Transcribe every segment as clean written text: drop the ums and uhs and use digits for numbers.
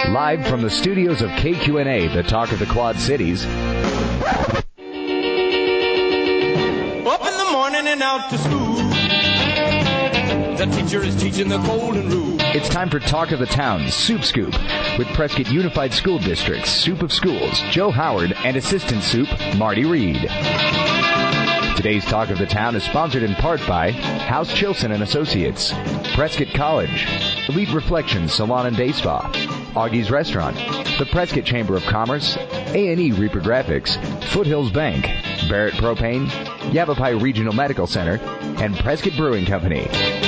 Live from the studios of KQNA, the talk of the Quad Cities. Up in the morning and out to school. The teacher is teaching the golden rule. It's time for Talk of the Town, Soup Scoop, with Prescott Unified School District's Soup of Schools, Joe Howard, and Assistant Soup, Marty Reed. Today's Talk of the Town is sponsored in part by House Chilson & Associates, Prescott College, Elite Reflections Salon and Day Spa, Augie's Restaurant, the Prescott Chamber of Commerce, A&E Reprographics, Foothills Bank, Barrett Propane, Yavapai Regional Medical Center, and Prescott Brewing Company.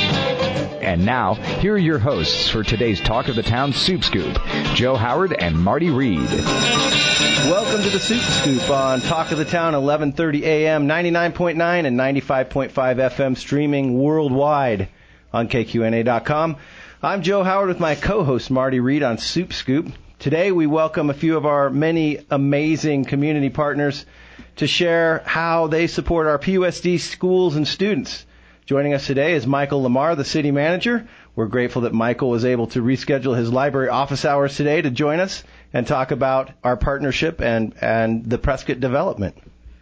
And now, here are your hosts for today's Talk of the Town Soup Scoop, Joe Howard and Marty Reed. Welcome to the Soup Scoop on Talk of the Town, 11:30 a.m., 99.9 and 95.5 FM, streaming worldwide on KQNA.com. I'm Joe Howard with my co-host Marty Reed on Soup Scoop. Today we welcome a few of our many amazing community partners to share how they support our PUSD schools and students. Joining us today is Michael Lamar, the city manager. We're grateful that Michael was able to reschedule his library office hours today to join us and talk about our partnership and the Prescott development.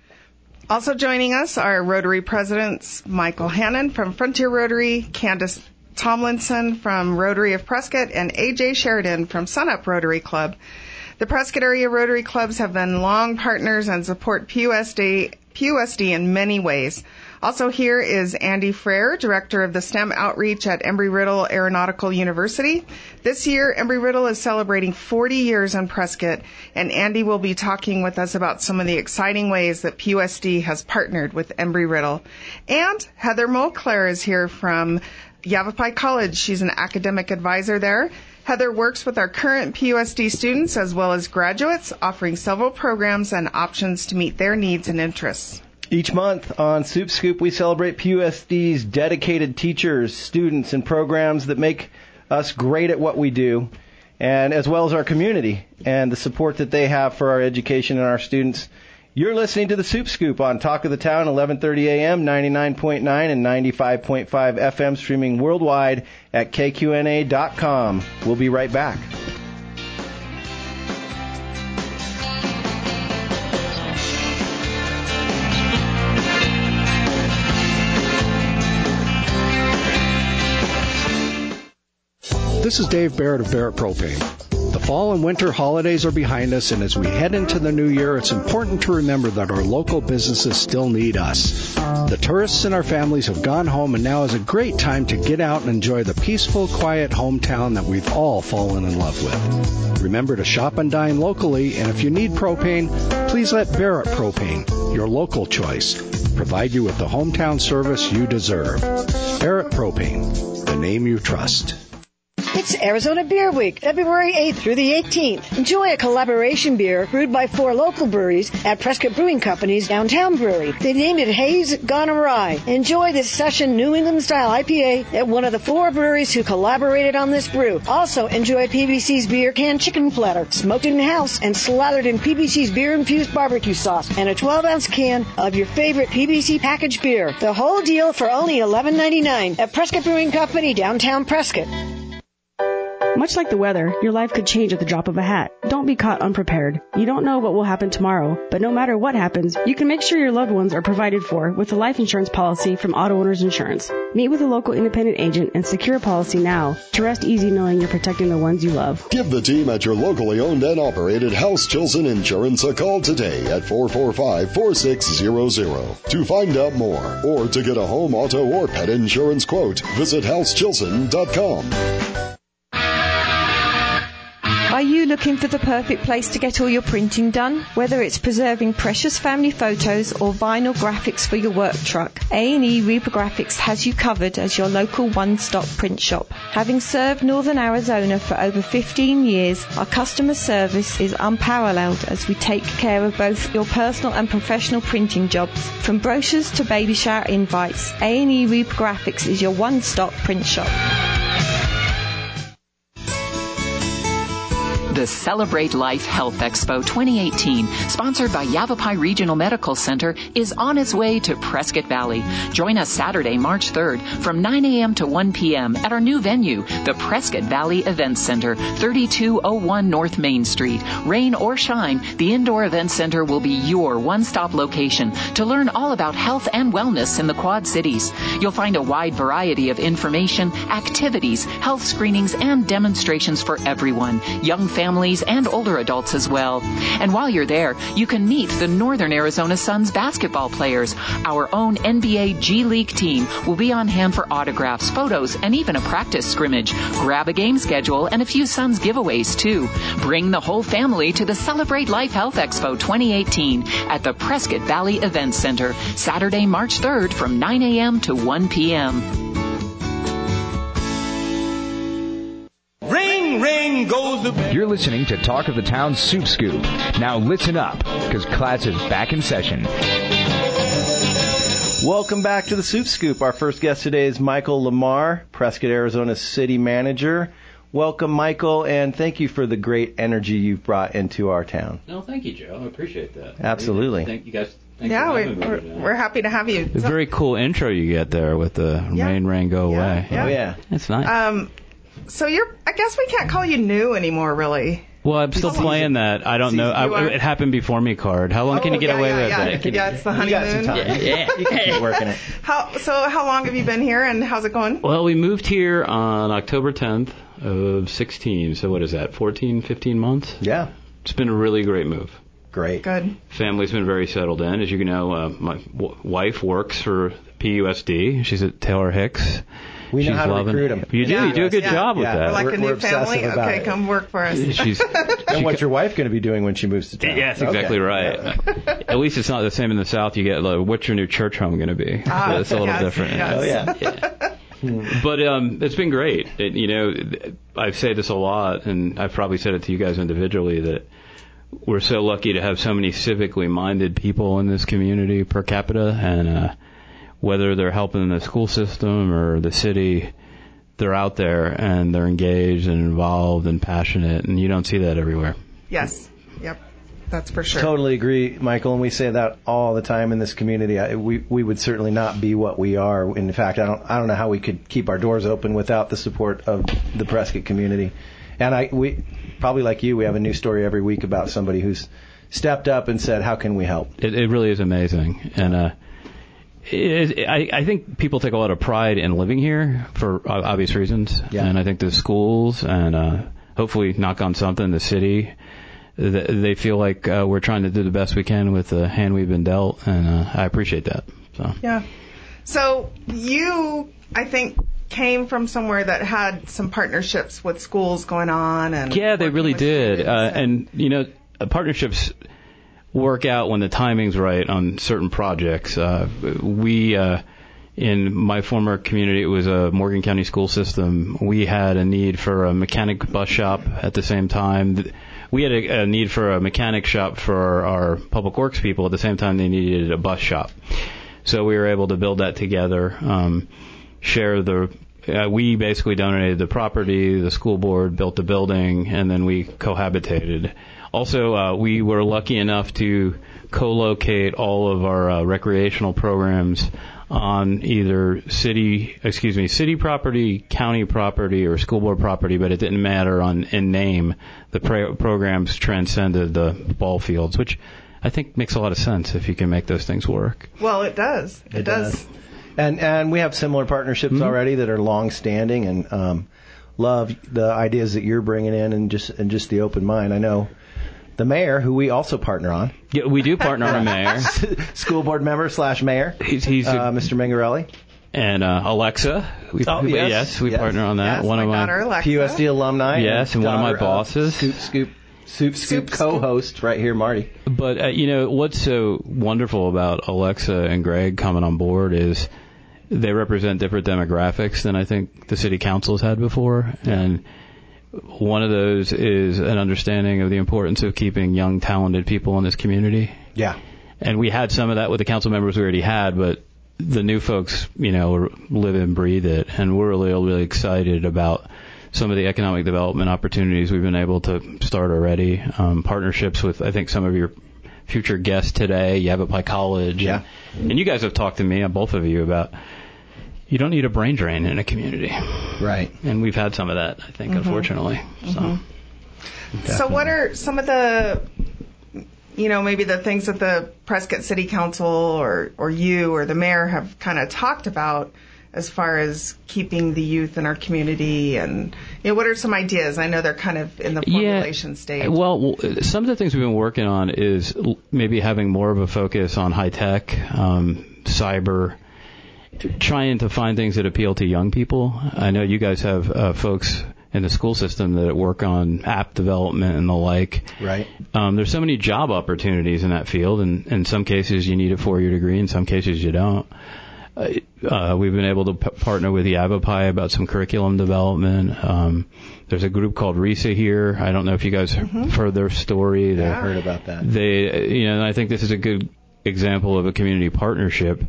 Also joining us are Rotary Presidents Michael Hannon from Frontier Rotary, Candace Tomlinson from Rotary of Prescott, and A.J. Sheridan from Sunup Rotary Club. The Prescott area Rotary Clubs have been long partners and support PUSD in many ways. Also here is Andy Frere, Director of the STEM Outreach at Embry-Riddle Aeronautical University. This year, Embry-Riddle is celebrating 40 years in Prescott, and Andy will be talking with us about some of the exciting ways that PUSD has partnered with Embry-Riddle. And Heather Moncler is here from Yavapai College. She's an academic advisor there. Heather works with our current PUSD students as well as graduates, offering several programs and options to meet their needs and interests. Each month on Soup Scoop, we celebrate PUSD's dedicated teachers, students, and programs that make us great at what we do, and as well as our community and the support that they have for our education and our students. You're listening to the Soup Scoop on Talk of the Town, 11:30 a.m., 99.9 and 95.5 FM, streaming worldwide at KQNA.com. We'll be right back. This is Dave Barrett of Barrett Propane. The fall and winter holidays are behind us, and as we head into the new year, it's important to remember that our local businesses still need us. The tourists and our families have gone home, and now is a great time to get out and enjoy the peaceful, quiet hometown that we've all fallen in love with. Remember to shop and dine locally, and if you need propane, please let Barrett Propane, your local choice, provide you with the hometown service you deserve. Barrett Propane, the name you trust. It's Arizona Beer Week, February 8th through the 18th. Enjoy a collaboration beer brewed by 4 local breweries at Prescott Brewing Company's Downtown Brewery. They named it Haze Gone Awry. Enjoy this session New England-style IPA at one of the 4 breweries who collaborated on this brew. Also, enjoy PBC's Beer Can Chicken Platter, smoked in-house and slathered in PBC's beer-infused barbecue sauce, and a 12-ounce can of your favorite PBC packaged beer. The whole deal for only $11.99 at Prescott Brewing Company, Downtown Prescott. Much like the weather, your life could change at the drop of a hat. Don't be caught unprepared. You don't know what will happen tomorrow, but no matter what happens, you can make sure your loved ones are provided for with a life insurance policy from Auto Owners Insurance. Meet with a local independent agent and secure a policy now to rest easy knowing you're protecting the ones you love. Give the team at your locally owned and operated House Chilson Insurance a call today at 445-4600 to find out more or to get a home, auto, or pet insurance quote. Visit housechilson.com. Are you looking for the perfect place to get all your printing done? Whether it's preserving precious family photos or vinyl graphics for your work truck, A&E Reprographics has you covered as your local one-stop print shop. Having served Northern Arizona for over 15 years, our customer service is unparalleled as we take care of both your personal and professional printing jobs. From brochures to baby shower invites, A&E Reprographics is your one-stop print shop. The Celebrate Life Health Expo 2018, sponsored by Yavapai Regional Medical Center, is on its way to Prescott Valley. Join us Saturday, March 3rd from 9 a.m. to 1 p.m. at our new venue, the Prescott Valley Events Center, 3201 North Main Street. Rain or shine, the Indoor Event Center will be your one-stop location to learn all about health and wellness in the Quad Cities. You'll find a wide variety of information, activities, health screenings, and demonstrations for everyone, young families and older adults as well. And while you're there, you can meet the Northern Arizona Suns basketball players. Our own NBA G League team will be on hand for autographs, photos, and even a practice scrimmage. Grab a game schedule and a few Suns giveaways, too. Bring the whole family to the Celebrate Life Health Expo 2018 at the Prescott Valley Events Center, Saturday, March 3rd from 9 a.m. to 1 p.m. Ring, ring goes the bell. You're listening to Talk of the Town Soup Scoop. Now listen up, because class is back in session. Welcome back to the Soup Scoop. Our first guest today is Michael Lamar, Prescott, Arizona City Manager. Welcome, Michael, and thank you for the great energy you've brought into our town. No, thank you, Joe. I appreciate that. Absolutely. Thank you guys. We're happy to have you. A very cool intro you get there with the rain, go away. Oh, yeah. It's nice. So I guess we can't call you new anymore, really. Well, I'm still playing that. I don't know. It happened before me card. How long can you get away with it? Yeah, it's the honeymoon. You can keep working it. How long have you been here, and how's it going? Well, we moved here on October 10th of 16. So what is that, 14, 15 months? Yeah. It's been a really great move. Great. Good. Family's been very settled in. As you know, my wife works for PUSD. She's at Taylor Hicks. We know how to recruit them. You do. You do a good job with that. We're like a new family. Okay, come work for us. And what's your wife going to be doing when she moves to town? Yeah, that's exactly right. At least it's not the same in the South. You get, what's your new church home going to be? So it's a little different. Yes. Oh, yeah. But it's been great. I say this a lot, and I've probably said it to you guys individually, that we're so lucky to have so many civically minded people in this community per capita, and whether they're helping the school system or the city, they're out there and they're engaged and involved and passionate, and you don't see that everywhere. Yes. Yep. That's for sure. Totally agree, Michael, and we say that all the time in this community. We would certainly not be what we are. In fact, I don't know how we could keep our doors open without the support of the Prescott community. And we probably like you, we have a new story every week about somebody who's stepped up and said, how can we help? It really is amazing. And I think people take a lot of pride in living here for obvious reasons. Yeah. And I think the schools and hopefully, knock on something, the city, they feel like we're trying to do the best we can with the hand we've been dealt, and I appreciate that. So. Yeah. So you, I think, came from somewhere that had some partnerships with schools going on, and yeah, they really did. And partnerships work out when the timing's right on certain projects. We in my former community, it was a Morgan County school system. We had a need for a mechanic bus shop at the same time. We had a need for a mechanic shop for our public works people at the same time they needed a bus shop. So we were able to build that together, we basically donated the property, the school board built the building, and then we cohabitated. Also, we were lucky enough to co-locate all of our recreational programs on either city property, county property, or school board property, but it didn't matter in name. The programs transcended the ball fields, which I think makes a lot of sense if you can make those things work. Well, it does. It does. And we have similar partnerships already that are long-standing, and love the ideas that you're bringing in, and just the open mind. I know the mayor, who we also partner on. Yeah, we do partner on a mayor. School board member / mayor. He's Mr. Mingarelli. And Alexa. We partner on that. Yes, one of my PUSD alumni. Yes, and one of my bosses. Soup Scoop co-host right here, Marty. But, what's so wonderful about Alexa and Greg coming on board is they represent different demographics than I think the city council's had before. And one of those is an understanding of the importance of keeping young, talented people in this community. Yeah. And we had some of that with the council members we already had, but the new folks, live and breathe it. And we're really, really excited about some of the economic development opportunities we've been able to start already. Partnerships with, I think, some of your future guests today, Yavapai College. Yeah. And you guys have talked to me, both of you, about you don't need a brain drain in a community. Right. And we've had some of that, I think, unfortunately. So what are some of the, maybe the things that the Prescott City Council or you or the mayor have kind of talked about as far as keeping the youth in our community? And what are some ideas? I know they're kind of in the formulation stage. Well, some of the things we've been working on is maybe having more of a focus on high tech, cyber, trying to find things that appeal to young people. I know you guys have folks in the school system that work on app development and the like. Right. There's so many job opportunities in that field, and in some cases you need a 4-year degree, in some cases you don't. We've been able to partner with Yavapai about some curriculum development. There's a group called RISA here. I don't know if you guys have heard their story. Yeah, I heard about that. I think this is a good example of a community partnership.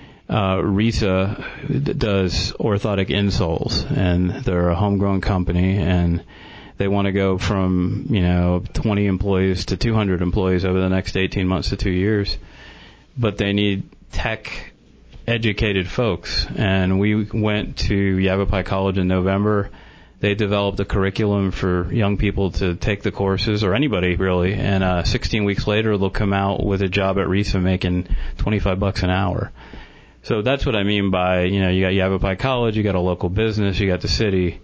RISA does orthotic insoles, and they're a homegrown company, and they want to go from 20 employees to 200 employees over the next 18 months to 2 years, but they need tech educated folks. And we went to Yavapai College in November. They developed a curriculum for young people to take the courses, or anybody really, and 16 weeks later they'll come out with a job at RISA making $25 an hour. So that's what I mean by, you got Yavapai College, you got a local business, you got the city.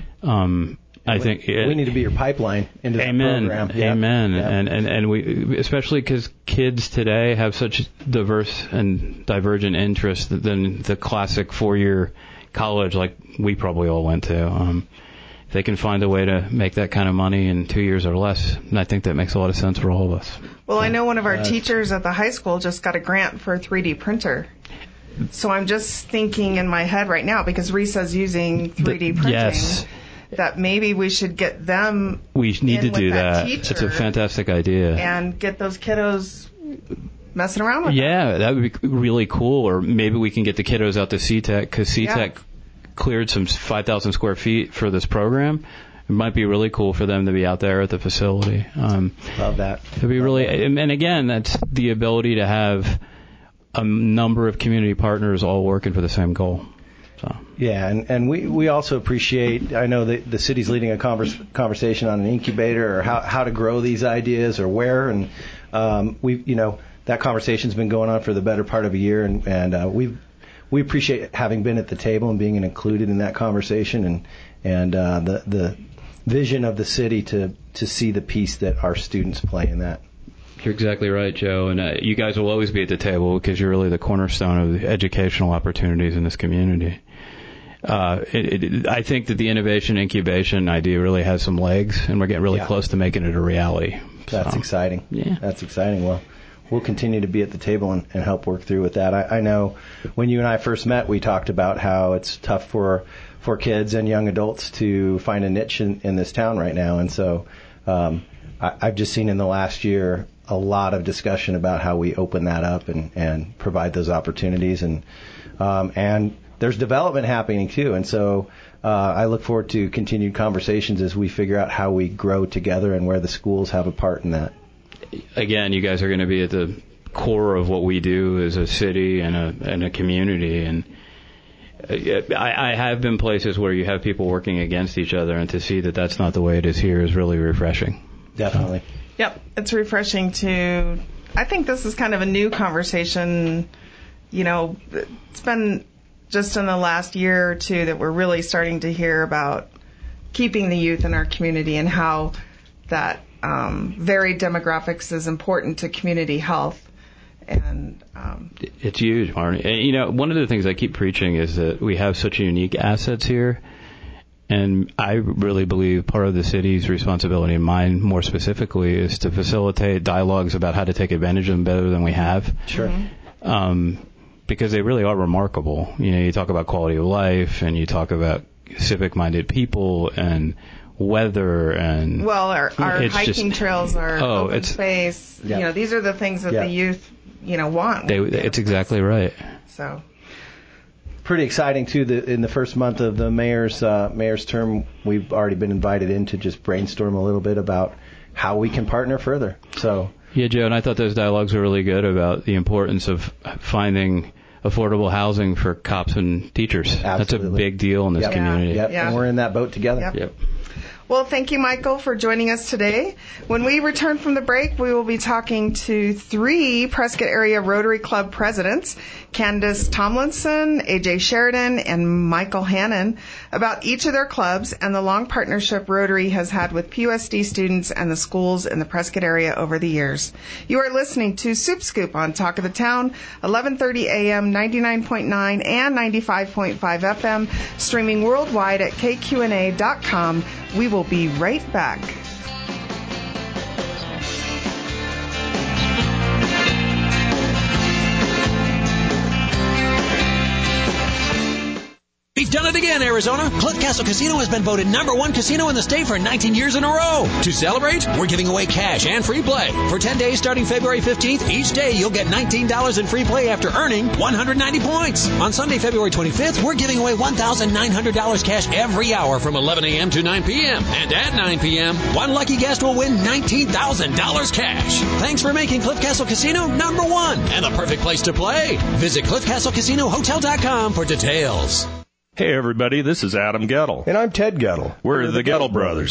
I think we need to be your pipeline into that program. Amen. Yep. And we, especially because kids today have such diverse and divergent interests than the classic 4-year college like we probably all went to. If they can find a way to make that kind of money in 2 years or less, I think that makes a lot of sense for all of us. Well, I know one of our teachers at the high school just got a grant for a 3D printer. So I'm just thinking in my head right now, because RISA's using 3D printing, yes, that maybe we should get them. We need to do that. It's a fantastic idea. And get those kiddos messing around with them. That would be really cool. Or maybe we can get the kiddos out to CTEC, because CTEC cleared some 5,000 square feet for this program. It might be really cool for them to be out there at the facility. Love that. It'd be really, and again, that's the ability to have a number of community partners all working for the same goal. So. Yeah, and we also appreciate, I know that the city's leading a conversation on an incubator or how to grow these ideas or where, and that conversation's been going on for the better part of a year, and we appreciate having been at the table and being included in that conversation, and the vision of the city to see the piece that our students play in that. You're exactly right, Joe, and you guys will always be at the table because you're really the cornerstone of the educational opportunities in this community. I think that the innovation incubation idea really has some legs, and we're getting really close to making it a reality. That's exciting. Yeah. That's exciting. Well, we'll continue to be at the table and help work through with that. I know when you and I first met, we talked about how it's tough for kids and young adults to find a niche in this town right now, and so I've just seen in the last year a lot of discussion about how we open that up and provide those opportunities, and there's development happening too, and so I look forward to continued conversations as we figure out how we grow together and where the schools have a part in that. Again, you guys are going to be at the core of what we do as a city and a community, and I have been places where you have people working against each other, and to see that that's not the way it is here is really refreshing. Definitely. Yep, it's refreshing to. I think this is kind of a new conversation. It's been just in the last year or two that we're really starting to hear about keeping the youth in our community and how that varied demographics is important to community health. And it's huge, Marnie. And, one of the things I keep preaching is that we have such unique assets here. And I really believe part of the city's responsibility, and mine more specifically, is to facilitate dialogues about how to take advantage of them better than we have. Sure. Because they really are remarkable. You talk about quality of life, and you talk about civic-minded people, and weather, and our hiking trails are open space. Yep. These are the things that the youth want. It's exactly right. So. pretty exciting too. In the first month of the mayor's term, we've already been invited in to just brainstorm a little bit about how we can partner further. So yeah, Joe, and I thought those dialogues were really good about the importance of finding affordable housing for cops and teachers. Absolutely. That's a big deal in this community. Yep. And we're in that boat together. Yep. Well, thank you, Michael, for joining us today. When we return from the break, we will be talking to 3 Prescott area Rotary Club presidents, Candace Tomlinson, AJ Sheridan, and Michael Hannon, about each of their clubs and the long partnership Rotary has had with PUSD students and the schools in the Prescott area over the years. You are listening to Soup Scoop on Talk of the Town, 11:30 a.m., 99.9 and 95.5 FM, streaming worldwide at kqna.com. We will be right back. We've done it again, Arizona. Cliff Castle Casino has been voted #1 casino in the state for 19 years in a row. To celebrate, we're giving away cash and free play. For 10 days starting February 15th, each day you'll get $19 in free play after earning 190 points. On Sunday, February 25th, we're giving away $1,900 cash every hour from 11 a.m. to 9 p.m. And at 9 p.m., one lucky guest will win $19,000 cash. Thanks for making Cliff Castle Casino #1 and the perfect place to play. Visit CliffCastleCasinoHotel.com for details. Hey everybody, this is Adam Gettle. And I'm Ted Gettle. We're the Gettle Brothers.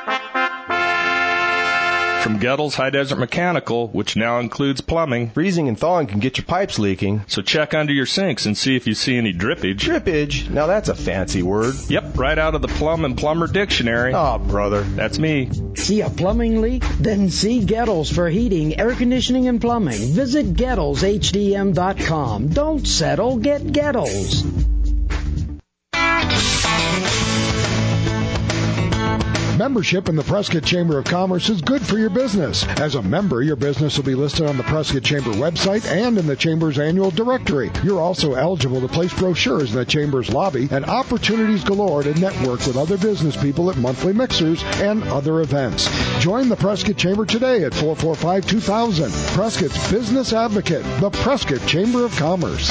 From Gettle's High Desert Mechanical, which now includes plumbing. Freezing and thawing can get your pipes leaking. So check under your sinks and see if you see any drippage. Drippage? Now that's a fancy word. Yep, right out of the Plum and Plumber Dictionary. Oh, brother. That's me. See a plumbing leak? Then see Gettles for heating, air conditioning, and plumbing. Visit GettlesHDM.com. Don't settle, get Gettles. Membership in the Prescott Chamber of Commerce is good for your business. As a member, your business will be listed on the Prescott Chamber website and in the Chamber's annual directory. You're also eligible to place brochures in the Chamber's lobby and opportunities galore to network with other business people at monthly mixers and other events. Join the Prescott Chamber today at 445-2000. Prescott's Business Advocate, the Prescott Chamber of Commerce.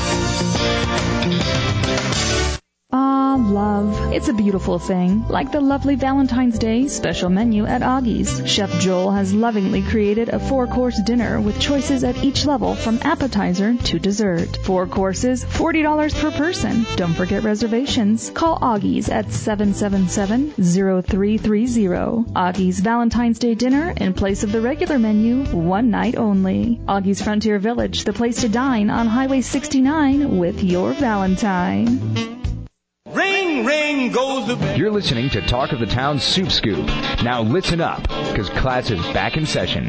Love. It's a beautiful thing, like the lovely Valentine's Day special menu at Augie's. Chef Joel has lovingly created a 4-course dinner with choices at each level from appetizer to dessert. 4 courses, $40 per person. Don't forget reservations. Call Augie's at 777-0330. Augie's Valentine's Day dinner in place of the regular menu, one night only. Augie's Frontier Village, the place to dine on Highway 69 with your Valentine. Ring, ring goes the bell. You're listening to Talk of the Town Soup Scoop. Now listen up, because class is back in session.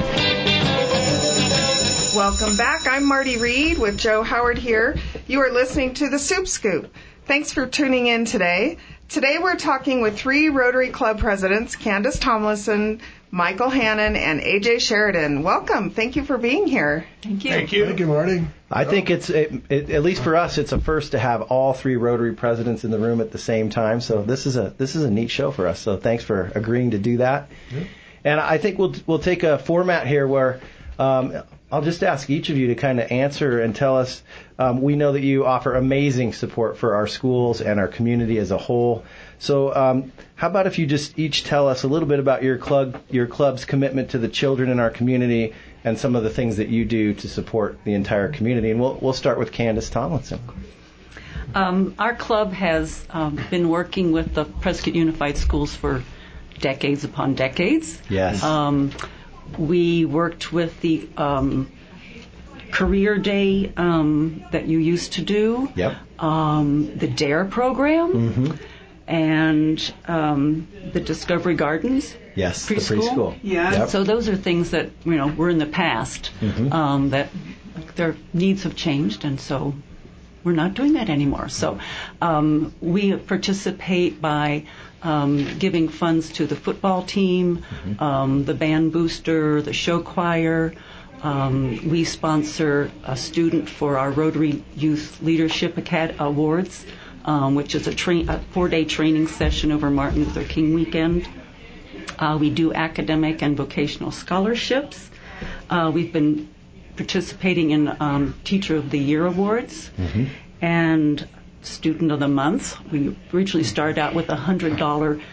Welcome back. I'm Marty Reed with Joe Howard here. You are listening to the Soup Scoop. Thanks for tuning in today. Today we're talking with 3 Rotary Club presidents, Candace Tomlinson, Michael Hannon, and AJ Sheridan. Welcome. Thank you for being here. Thank you. Thank you. Thank you, Marty. I think it's at least for us, it's a first to have all 3 Rotary presidents in the room at the same time. So this is a neat show for us. So thanks for agreeing to do that. Yeah. And I think we'll take a format here where I'll just ask each of you to kind of answer and tell us. We know that you offer amazing support for our schools and our community as a whole. So how about if you just each tell us a little bit about your club's commitment to the children in our community and some of the things that you do to support the entire community. And we'll start with Candace Tomlinson. Our club has been working with the Prescott Unified Schools for decades upon decades. Yes. We worked with the Career Day that you used to do. Yep. The DARE program. Mm-hmm. And the Discovery Gardens. Yes, preschool. The preschool. Yeah. Yep. So those are things that were in the past. Mm-hmm. That their needs have changed, and so we're not doing that anymore. So we participate by giving funds to the football team, mm-hmm. The band booster, the show choir. We sponsor a student for our Rotary Youth Leadership Awards, which is a 4-day training session over Martin Luther King weekend. We do academic and vocational scholarships. We've been participating in Teacher of the Year awards. Mm-hmm. And Student of the Month. We originally started out with a $100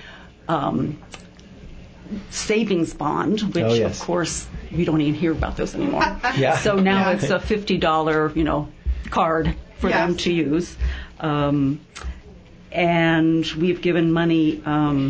savings bond, which of course we don't even hear about those anymore. So now it's a $50, card for them to use. And we've given money,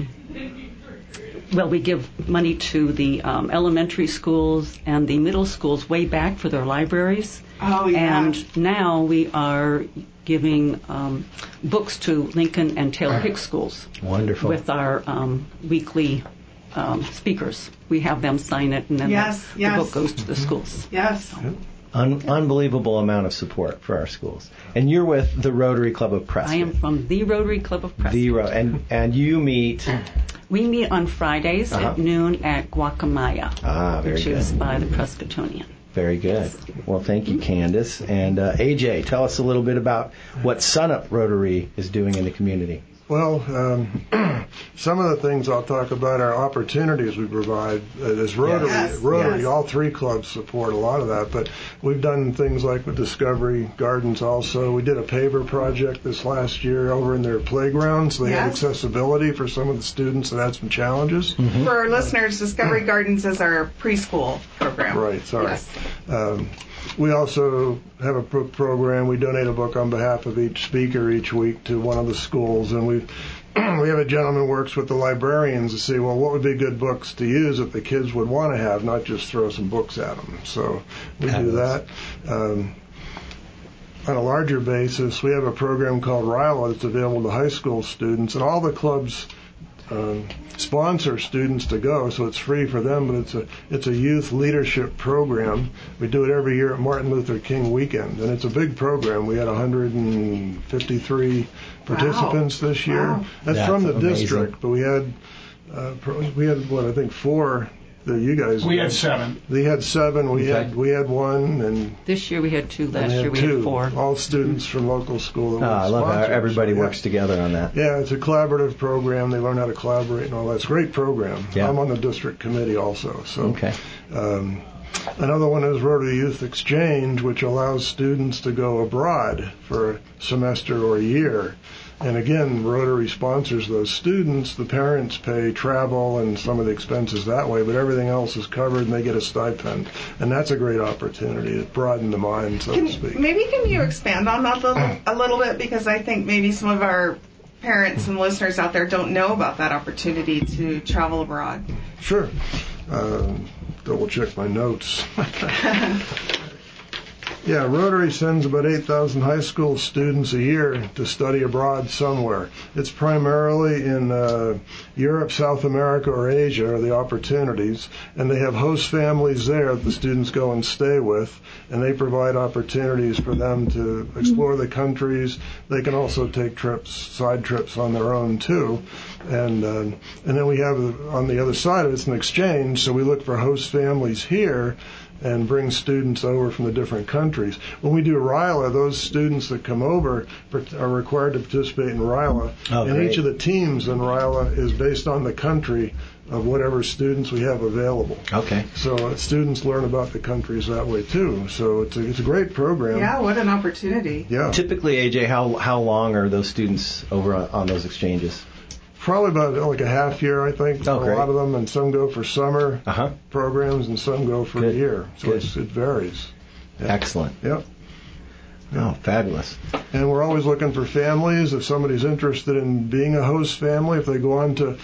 we give money to the elementary schools and the middle schools way back for their libraries. And now we are giving books to Lincoln and Taylor Hicks schools. Wonderful. With our weekly speakers. We have them sign it, and then the book goes to the schools. Yes. Unbelievable amount of support for our schools. And you're with the Rotary Club of Prescott. I am from the Rotary Club of Prescott. And you meet... We meet on Fridays at noon at Guacamaya, which is by the Prescottonian. Very good. Well, thank you, Candace. And AJ, tell us a little bit about what Sunup Rotary is doing in the community. Well, some of the things I'll talk about are opportunities we provide as Rotary. Rotary, all three clubs support a lot of that, but we've done things like with Discovery Gardens also. We did a paver project this last year over in their playgrounds. They had accessibility for some of the students that had some challenges. For our listeners, Discovery Gardens is our preschool program. Right, sorry. Yes. We also have a program. We donate a book on behalf of each speaker each week to one of the schools, and we have a gentleman who works with the librarians to see, well, what would be good books to use that the kids would want to have, not just throw some books at them. So we do that. On a larger basis, we have a program called RILA that's available to high school students, and all the clubs sponsor students to go, so it's free for them, but it's a youth leadership program. We do it every year at Martin Luther King weekend, and it's a big program. We had 153 participants this year. Wow. That's from the district, but we had I think 4 that you guys. We had 7. They had 7. We had 1, and this year we had 2. Last year we had 4. All students from local school. I love how everybody works together on that. Yeah, it's a collaborative program. They learn how to collaborate and all that. It's a great program. Yeah. I'm on the district committee also. So. Okay. Another one is Rotary Youth Exchange, which allows students to go abroad for a semester or a year. And again, Rotary sponsors those students. The parents pay travel and some of the expenses that way, but everything else is covered and they get a stipend. And that's a great opportunity to broaden the mind, so to speak. Maybe can you expand on that a little bit? Because I think maybe some of our parents and listeners out there don't know about that opportunity to travel abroad. Sure. Double check my notes. Yeah, Rotary sends about 8,000 high school students a year to study abroad somewhere. It's primarily in Europe, South America, or Asia are the opportunities, and they have host families there that the students go and stay with, and they provide opportunities for them to explore the countries. They can also take trips, side trips on their own too. And then we have, on the other side of it, it's an exchange, so we look for host families here and bring students over from the different countries. When we do RILA, those students that come over are required to participate in RILA. And each of the teams in RILA is based on the country of whatever students we have available. Okay. So students learn about the countries that way too. So it's a great program. Yeah, what an opportunity. Yeah. Typically, AJ, how long are those students over on those exchanges? Probably about like a half year, I think. A lot of them, and some go for summer programs, and some go for a year. So it varies. Yeah. Excellent. Yep. Oh, fabulous. And we're always looking for families. If somebody's interested in being a host family, if they go on to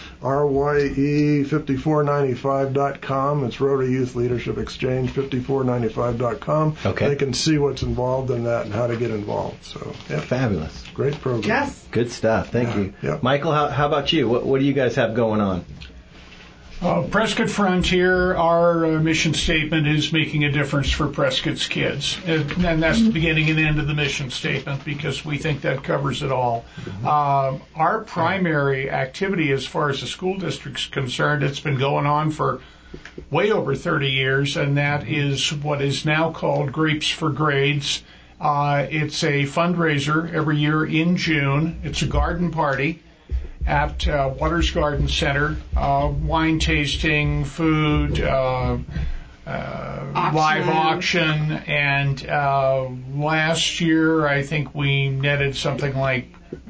RYE5495.com, it's Rotary Youth Leadership Exchange 5495.com. Okay. They can see what's involved in that and how to get involved. So, yeah. Fabulous. Great program. Yes. Good stuff. Thank you. Yep. Michael, how about you? What do you guys have going on? Prescott Frontier, our mission statement is making a difference for Prescott's kids. And that's the beginning and end of the mission statement because we think that covers it all. Our primary activity as far as the school district's concerned, it's been going on for way over 30 years, and that is what is now called Grapes for Grades. It's a fundraiser every year in June. It's a garden party at Waters Garden Center, wine tasting, food, live auction, and last year I think we netted something like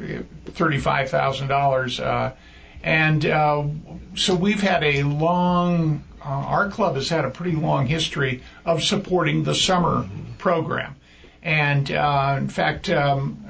$35,000. So we've had a long, our club has had a pretty long history of supporting the summer program. And in fact, some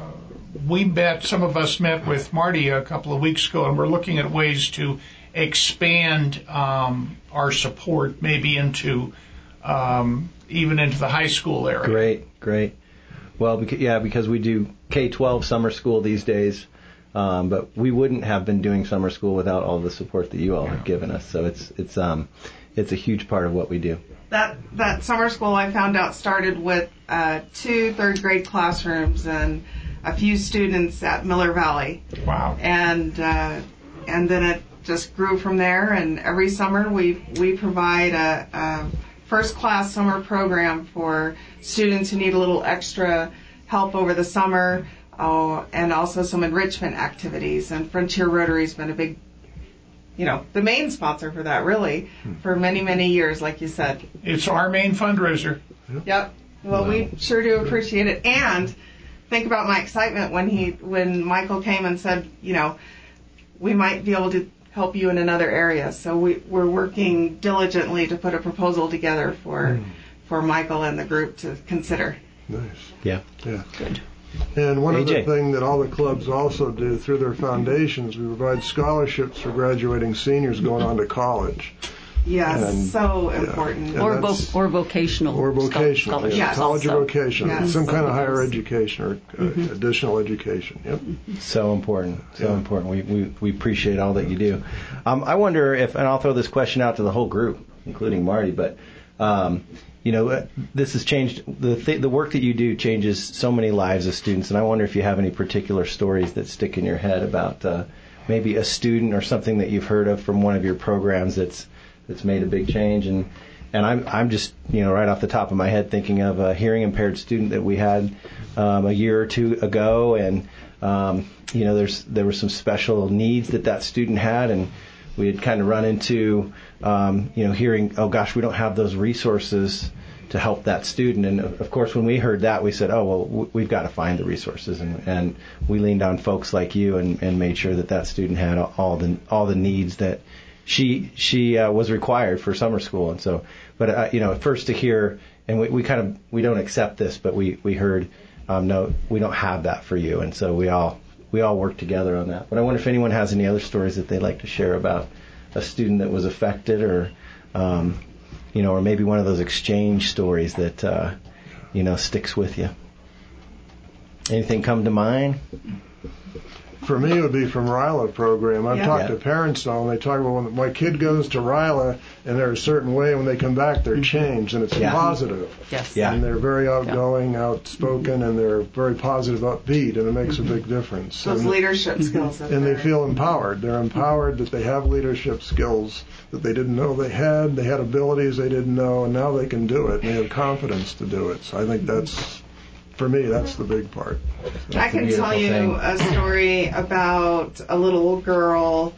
of us met with Marty a couple of weeks ago, and we're looking at ways to expand our support maybe into even into the high school area. Great. Well, because we do K-12 summer school these days, but we wouldn't have been doing summer school without all the support that you all have given us. So it's a huge part of what we do. That summer school, I found out, started with 2 third-grade classrooms and a few students at Miller Valley. Wow. And then it just grew from there, and every summer we provide a first-class summer program for students who need a little extra help over the summer, and also some enrichment activities. And Frontier Rotary's been a big, the main sponsor for that, really, for many, many years, like you said. It's our main fundraiser. Yep. Well, we sure do appreciate it. And think about my excitement when Michael came and said, we might be able to help you in another area. So we're working diligently to put a proposal together for Michael and the group to consider. Nice. Yeah. Good. And one other thing that all the clubs also do through their foundations, we provide scholarships for graduating seniors going on to college. Yes, so important. Or vocational. Or vocational. Yes, college also. or vocational. Yes. Some kind of higher education or additional education. Yep. So important. We appreciate all that you do. I wonder if, and I'll throw this question out to the whole group, including Marty, but this has changed. The work that you do changes so many lives of students, and I wonder if you have any particular stories that stick in your head about maybe a student or something that you've heard of from one of your programs that's made a big change. And I'm just right off the top of my head thinking of a hearing impaired student that we had a year or two ago, and there were some special needs that student had, and we had kind of run into hearing, oh gosh, we don't have those resources to help that student. And of course, when we heard that, we said, oh well, we've got to find the resources, and we leaned on folks like you and made sure that student had all the needs that she was required for summer school. And so, but at first to hear, and we don't accept this, but we heard, no, we don't have that for you. And so we all work together on that. But I wonder if anyone has any other stories that they'd like to share about a student that was affected, or or maybe one of those exchange stories that sticks with you. Anything come to mind? For me, it would be from RILA program. I've talked to parents now, and they talk about when my kid goes to RILA, and they're a certain way, when they come back, they're changed, and it's positive. Yes. Yeah. And they're very outgoing, outspoken, and they're very positive, upbeat, and it makes a big difference. Those leadership skills. And they feel empowered. They're empowered that they have leadership skills that they didn't know they had. They had abilities they didn't know, and now they can do it, and they have confidence to do it. So I think for me, that's the big part. I can tell you a story about a little girl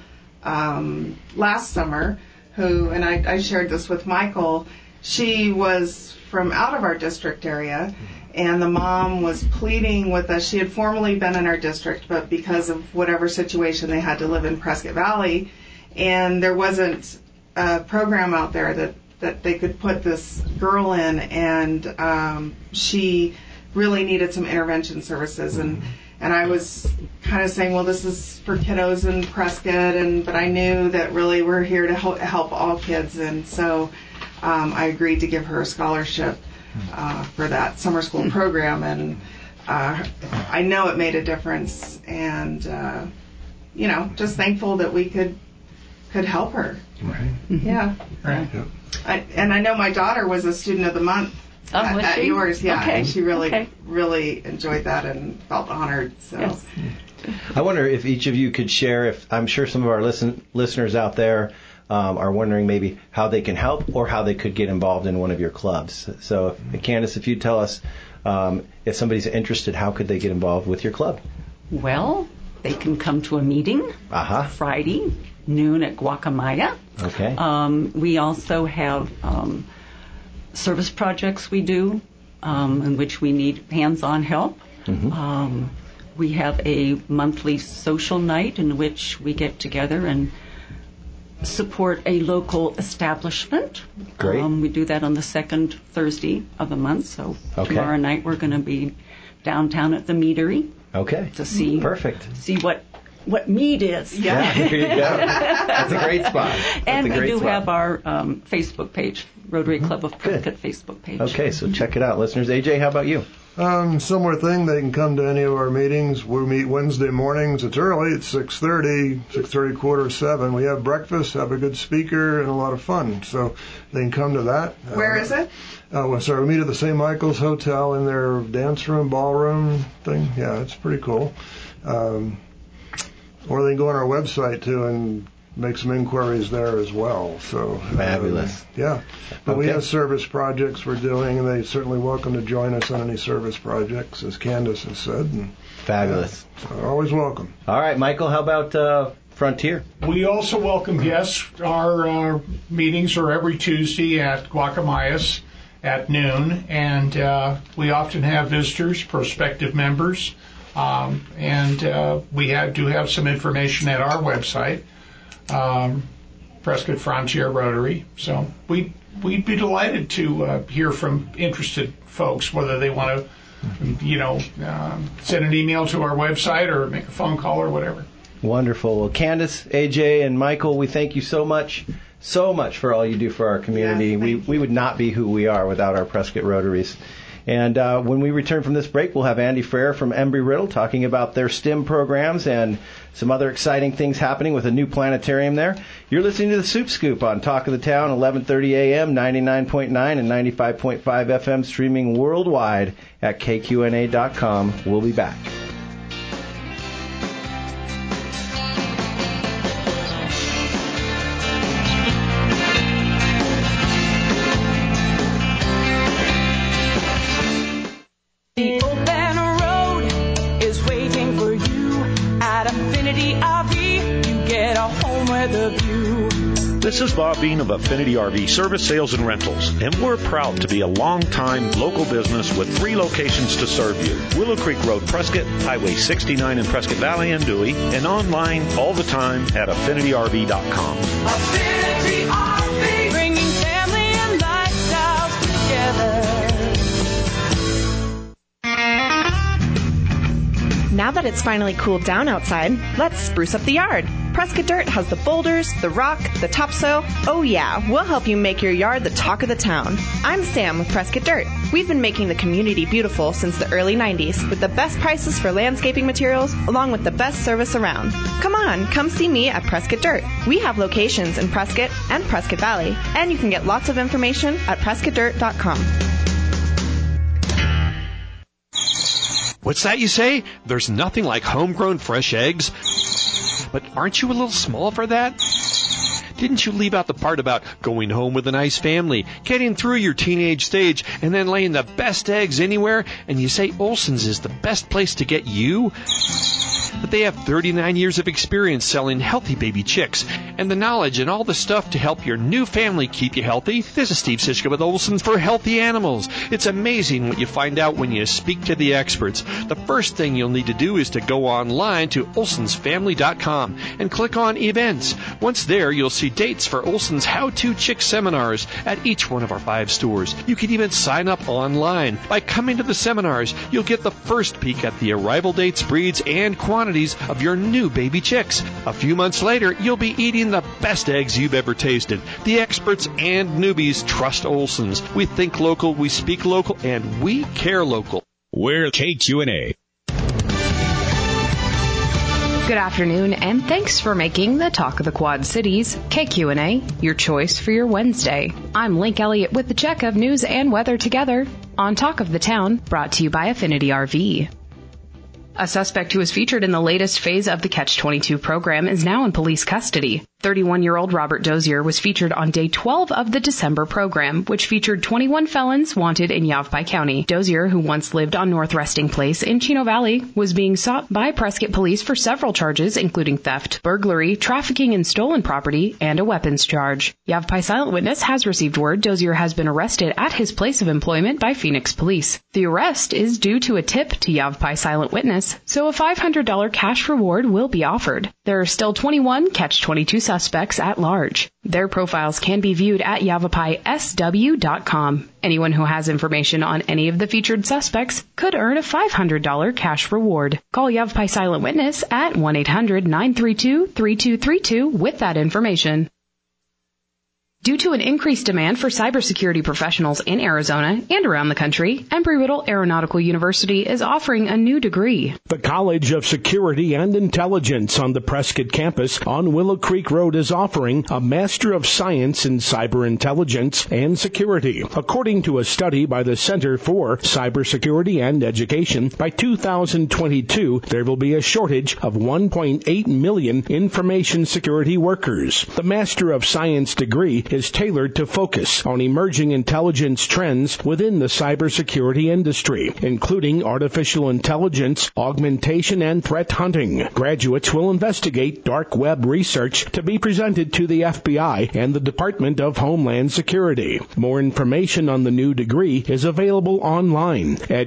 last summer who, and I shared this with Michael, she was from out of our district area, and the mom was pleading with us. She had formerly been in our district, but because of whatever situation, they had to live in Prescott Valley, and there wasn't a program out there that they could put this girl in, and she really needed some intervention services, and I was kind of saying, well, this is for kiddos in Prescott, but I knew that really we're here to help all kids, and so I agreed to give her a scholarship for that summer school program, and I know it made a difference, and just thankful that we could help her. Right. Yeah. Right. And I know my daughter was a student of the month. At yours, yeah. Okay. And she really enjoyed that and felt honored. So, yes. I wonder if each of you could share, if I'm sure some of our listeners out there are wondering maybe how they can help or how they could get involved in one of your clubs. So, Candace, if you tell us if somebody's interested, how could they get involved with your club? Well, they can come to a meeting Friday noon at Guacamaya. Okay. We also have service projects we do in which we need hands-on help. Mm-hmm. We have a monthly social night in which we get together and support a local establishment. Great. We do that on the second Thursday of the month. So Okay. tomorrow night we're going to be downtown at the Meadery. Okay. To see Perfect. See what mead is. Yeah, there you go. That's a great spot. And we do have our Facebook page, Rotary Club of Prescott Facebook page. Okay, so check it out, listeners. AJ, how about you? Similar thing. They can come to any of our meetings. We meet Wednesday mornings. It's early. It's 6:30, 7:15. We have breakfast, have a good speaker, and a lot of fun. So they can come to that. Where is it? We meet at the St. Michael's Hotel in their dance room, ballroom thing. Yeah, it's pretty cool. Or they can go on our website, too, and make some inquiries there as well. So Fabulous. Yeah. But we Okay. have service projects we're doing, and they're certainly welcome to join us on any service projects, as Candace has said. And, Fabulous. so always welcome. All right, Michael, how about Frontier? We also welcome guests. Our meetings are every Tuesday at Guacamayas at noon, and we often have visitors, prospective members, and we do have some information at our website, Prescott Frontier Rotary. So we'd be delighted to hear from interested folks, whether they want to, send an email to our website or make a phone call or whatever. Wonderful. Well, Candace, AJ, and Michael, we thank you so much for all you do for our community. Yes, we would not be who we are without our Prescott Rotaries. And when we return from this break, we'll have Andy Frere from Embry-Riddle talking about their STEM programs and some other exciting things happening with a new planetarium there. You're listening to the Soup Scoop on Talk of the Town, 11:30 a.m., 99.9 and 95.5 FM, streaming worldwide at kqna.com. We'll be back. The open road is waiting for you at Affinity RV. You get a home with a view. This is Bob Bean of Affinity RV Service, Sales, and Rentals, and we're proud to be a long-time local business with 3 locations to serve you. Willow Creek Road, Prescott, Highway 69 in Prescott Valley and Dewey, and online all the time at AffinityRV.com. Affinity RV, bringing family and lifestyles together. Now that it's finally cooled down outside, let's spruce up the yard. Prescott Dirt has the boulders, the rock, the topsoil. Oh yeah, we'll help you make your yard the talk of the town. I'm Sam with Prescott Dirt. We've been making the community beautiful since the early 90s with the best prices for landscaping materials along with the best service around. Come see me at Prescott Dirt. We have locations in Prescott and Prescott Valley, and you can get lots of information at PrescottDirt.com. What's that you say? There's nothing like homegrown fresh eggs? But aren't you a little small for that? Didn't you leave out the part about going home with a nice family, getting through your teenage stage, and then laying the best eggs anywhere, and you say Olson's is the best place to get you? But they have 39 years of experience selling healthy baby chicks, and the knowledge and all the stuff to help your new family keep you healthy. This is Steve Sischka with Olson's for Healthy Animals. It's amazing what you find out when you speak to the experts. The first thing you'll need to do is to go online to olsonsfamily.com and click on events. Once there, you'll see dates for Olson's How-To Chick seminars at each one of our 5 stores. You can even sign up online. By coming to the seminars, you'll get the first peek at the arrival dates, breeds, and quantities of your new baby chicks. A few months later, you'll be eating the best eggs you've ever tasted. The experts and newbies trust Olson's. We think local, we speak local, and we care local. We're KQNA. Good afternoon, and thanks for making the Talk of the Quad Cities, KQNA, your choice for your Wednesday. I'm Link Elliott with the check of news and weather together on Talk of the Town, brought to you by Affinity RV. A suspect who was featured in the latest phase of the Catch-22 program is now in police custody. 31-year-old Robert Dozier was featured on day 12 of the December program, which featured 21 felons wanted in Yavapai County. Dozier, who once lived on North Resting Place in Chino Valley, was being sought by Prescott police for several charges, including theft, burglary, trafficking in stolen property, and a weapons charge. Yavapai Silent Witness has received word Dozier has been arrested at his place of employment by Phoenix police. The arrest is due to a tip to Yavapai Silent Witness, so a $500 cash reward will be offered. There are still 21 Catch-22 suspects at large. Their profiles can be viewed at yavapaisw.com. Anyone who has information on any of the featured suspects could earn a $500 cash reward. Call Yavapai Silent Witness at 1-800-932-3232 with that information. Due to an increased demand for cybersecurity professionals in Arizona and around the country, Embry-Riddle Aeronautical University is offering a new degree. The College of Security and Intelligence on the Prescott campus on Willow Creek Road is offering a Master of Science in Cyber Intelligence and Security. According to a study by the Center for Cybersecurity and Education, by 2022, there will be a shortage of 1.8 million information security workers. The Master of Science degree is tailored to focus on emerging intelligence trends within the cybersecurity industry, including artificial intelligence, augmentation, and threat hunting. Graduates will investigate dark web research to be presented to the FBI and the Department of Homeland Security. More information on the new degree is available online at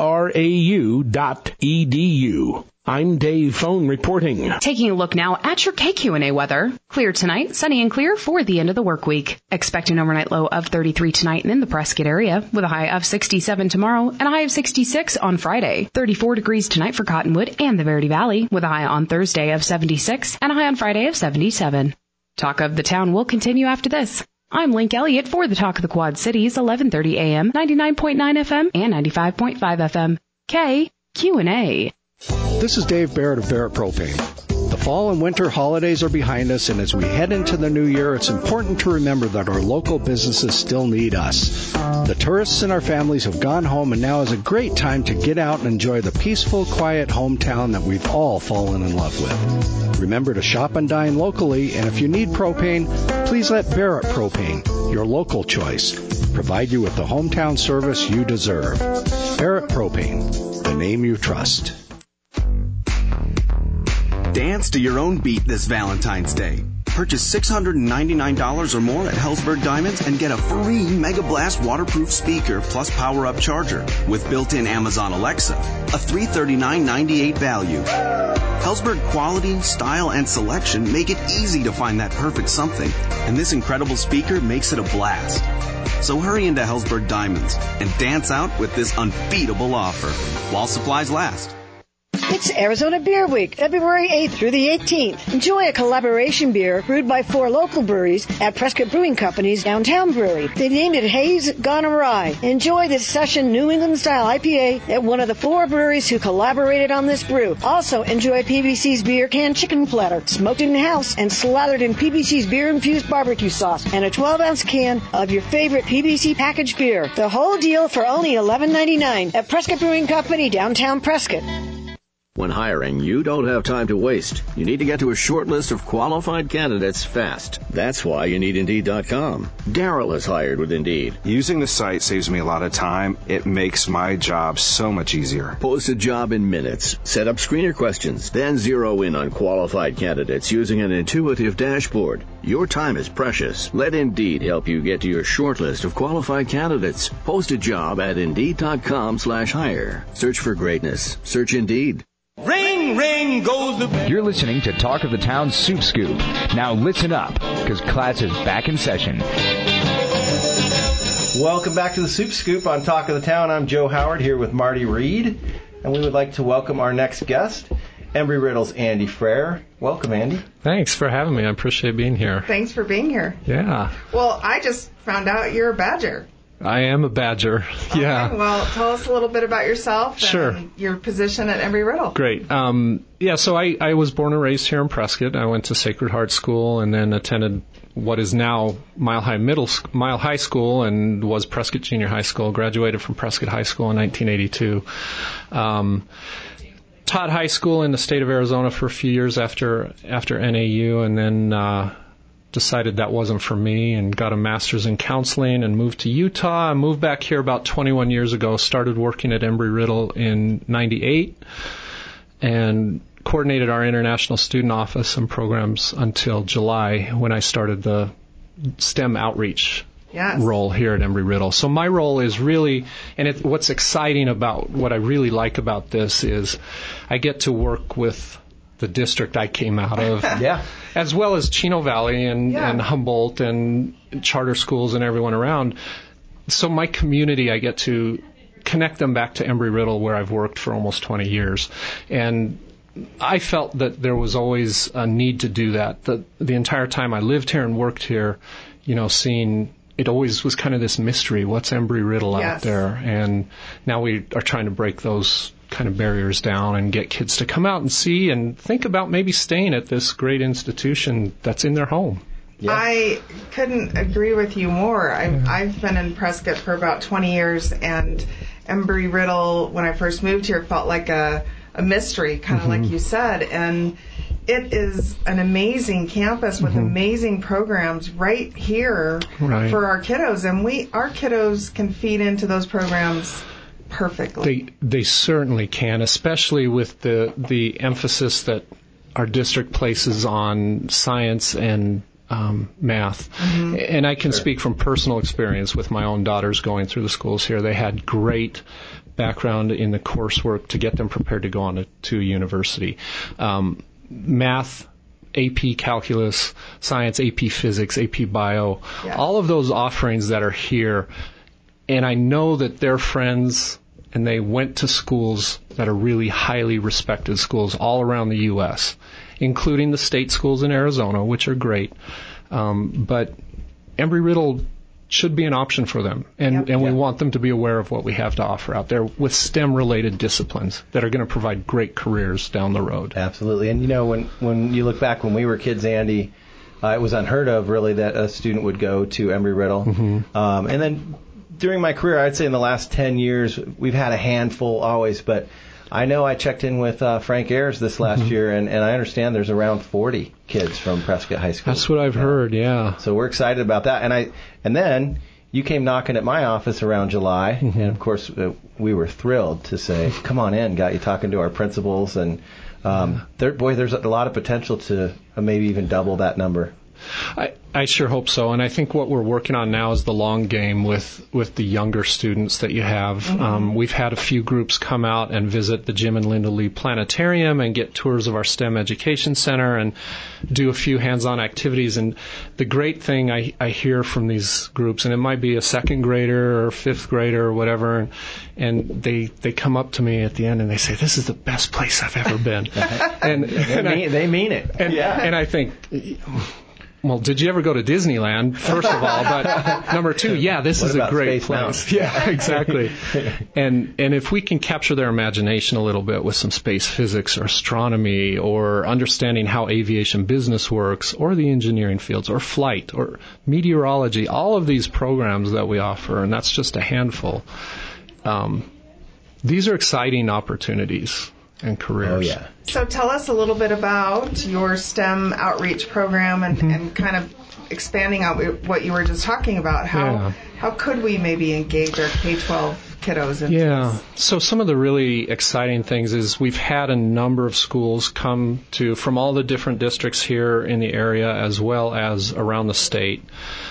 erau.edu. I'm Dave Phone reporting. Taking a look now at your KQNA weather. Clear tonight, sunny and clear for the end of the work week. Expect an overnight low of 33 tonight in the Prescott area, with a high of 67 tomorrow and a high of 66 on Friday. 34 degrees tonight for Cottonwood and the Verde Valley, with a high on Thursday of 76 and a high on Friday of 77. Talk of the Town will continue after this. I'm Link Elliott for the Talk of the Quad Cities, 1130 AM, 99.9 FM, and 95.5 FM. KQNA. This is Dave Barrett of Barrett Propane. The fall and winter holidays are behind us, and as we head into the new year, it's important to remember that our local businesses still need us. The tourists and our families have gone home, and now is a great time to get out and enjoy the peaceful, quiet hometown that we've all fallen in love with. Remember to shop and dine locally, and if you need propane, please let Barrett Propane, your local choice, provide you with the hometown service you deserve. Barrett Propane, the name you trust. Dance to your own beat this Valentine's Day. Purchase $699 or more at Hellsberg Diamonds and get a free Mega Blast waterproof speaker plus power-up charger with built-in Amazon Alexa, a $339.98 value. Hellsberg quality, style, and selection make it easy to find that perfect something, and this incredible speaker makes it a blast. So hurry into Hellsberg Diamonds and dance out with this unbeatable offer while supplies last. It's Arizona Beer Week, February 8th through the 18th. Enjoy a collaboration beer brewed by 4 local breweries at Prescott Brewing Company's Downtown Brewery. They've named it Haze Gone Awry. Enjoy this session New England-style IPA at one of the 4 breweries who collaborated on this brew. Also, enjoy PBC's Beer Can Chicken Platter, smoked in-house and slathered in PBC's beer-infused barbecue sauce, and a 12-ounce can of your favorite PBC packaged beer. The whole deal for only $11.99 at Prescott Brewing Company, Downtown Prescott. When hiring, you don't have time to waste. You need to get to a short list of qualified candidates fast. That's why you need Indeed.com. Daryl is hired with Indeed. Using the site saves me a lot of time. It makes my job so much easier. Post a job in minutes. Set up screener questions. Then zero in on qualified candidates using an intuitive dashboard. Your time is precious. Let Indeed help you get to your short list of qualified candidates. Post a job at Indeed.com/hire. Search for greatness. Search Indeed. Ring, ring goes the bell. You're listening to Talk of the Town Soup Scoop. Now listen up, because class is back in session. Welcome back to the Soup Scoop on Talk of the Town. I'm Joe Howard here with Marty Reed, and we would like to welcome our next guest, Embry-Riddle's Andy Frere. Welcome, Andy. Thanks for having me. I appreciate being here. Thanks for being here. Yeah. Well, I just found out you're a Badger. I am a Badger. Okay, Yeah. well, tell us a little bit about yourself Sure. and your position at Embry-Riddle. Great. So I was born and raised here in Prescott. I went to Sacred Heart School and then attended what is now Mile High School and was Prescott Junior High School. Graduated from Prescott High School in 1982. taught high school in the state of Arizona for a few years after NAU, and then decided that wasn't for me and got a master's in counseling and moved to Utah. I moved back here about 21 years ago, started working at Embry-Riddle in 98, and coordinated our international student office and programs until July, when I started the STEM outreach role here at Embry-Riddle. So my role is really, and what's exciting about what I really like about this is I get to work with the district I came out of, as well as Chino Valley and Humboldt and charter schools and everyone around. So my community, I get to connect them back to Embry-Riddle, where I've worked for almost 20 years. And I felt that there was always a need to do that. The entire time I lived here and worked here, seeing it always was kind of this mystery. What's Embry-Riddle out there? And now we are trying to break those kind of barriers down and get kids to come out and see and think about maybe staying at this great institution that's in their home. Yeah. I couldn't agree with you more. I've been in Prescott for about 20 years, and Embry-Riddle, when I first moved here, felt like a mystery, kind of like you said. And it is an amazing campus with amazing programs right here for our kiddos. And our kiddos can feed into those programs perfectly. They certainly can, especially with the emphasis that our district places on science and math. And I can speak from personal experience with my own daughters going through the schools here. They had great background in the coursework to get them prepared to go on to university. Math, AP Calculus, Science, AP Physics, AP Bio, all of those offerings that are here. And I know that they're friends, and they went to schools that are really highly respected schools all around the U.S., including the state schools in Arizona, which are great. But Embry-Riddle should be an option for them, and we want them to be aware of what we have to offer out there with STEM-related disciplines that are going to provide great careers down the road. Absolutely. And, when you look back when we were kids, Andy, it was unheard of, really, that a student would go to Embry-Riddle. And then during my career, I'd say in the last 10 years, we've had a handful always, but I know I checked in with Frank Ayers this last year, and I understand there's around 40 kids from Prescott High School. That's what I've heard, yeah. So we're excited about that. And then you came knocking at my office around July, and of course we were thrilled to say, come on in, got you talking to our principals, and there's a lot of potential to maybe even double that number. I sure hope so, and I think what we're working on now is the long game with the younger students that you have. We've had a few groups come out and visit the Jim and Linda Lee Planetarium and get tours of our STEM Education Center and do a few hands-on activities. And the great thing I hear from these groups, and it might be a second grader or fifth grader or whatever, and they come up to me at the end and they say, "This is the best place I've ever been." and they mean it. And I think, well, did you ever go to Disneyland, first of all? But number two, this is a great place. Yeah, exactly. And if we can capture their imagination a little bit with some space physics or astronomy or understanding how aviation business works or the engineering fields or flight or meteorology, all of these programs that we offer, and that's just a handful, these are exciting opportunities and careers. Oh, yeah. So tell us a little bit about your STEM outreach program and kind of expanding out what you were just talking about. How could we maybe engage our K-12 kiddos in this? So some of the really exciting things is we've had a number of schools come from all the different districts here in the area as well as around the state.